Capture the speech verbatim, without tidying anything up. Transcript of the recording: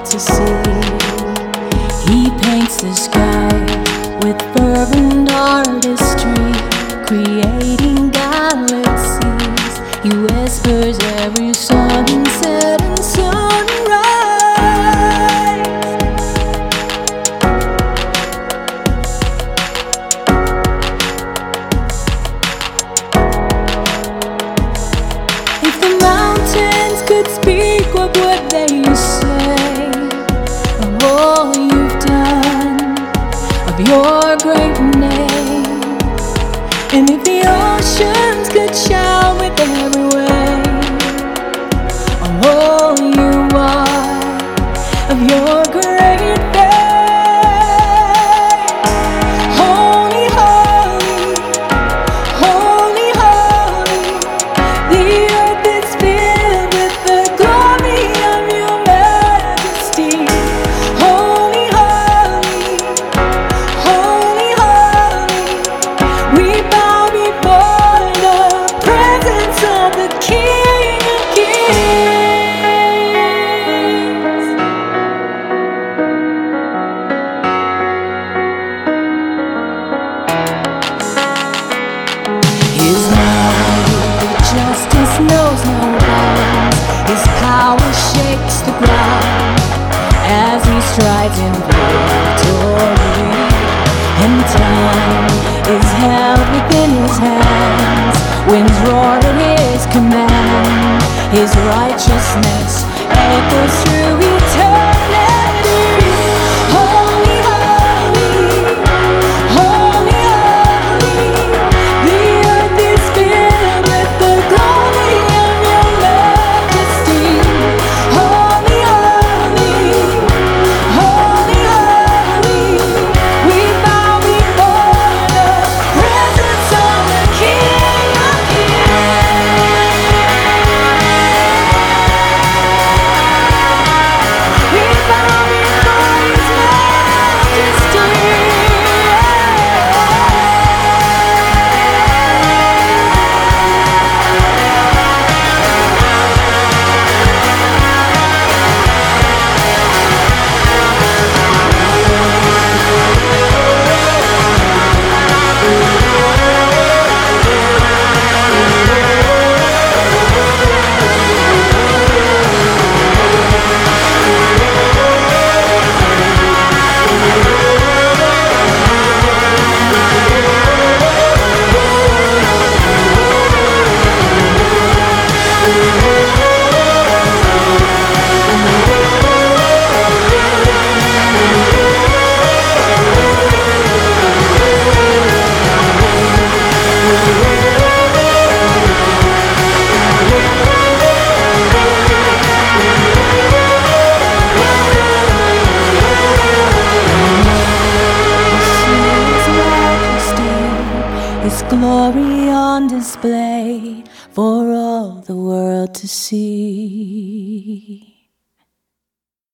to see. He paints the sky with fervent artistry, creating galaxies. He whispers every sunset and sunrise. If the mountains could speak, what would they say of all you've done, of your great name? And if the oceans could shout with every wave of all you are, of your great fame. Holy, holy, holy, holy, the earth is filled with the glory of your majesty. Holy, holy, holy, holy, we bow before the presence of the King of Kings. His mighty justice knows no bounds. His power shakes the ground as he strides in victory. And time is held within his hands. Winds roar at his command. His righteousness echoes through eternity. Holy, holy, holy, holy, the earth is filled with the glory of your majesty. Holy, holy, holy, holy, we bow before the presence of the King of Kings. We bow before His majesty. His glory on display for all the world to see.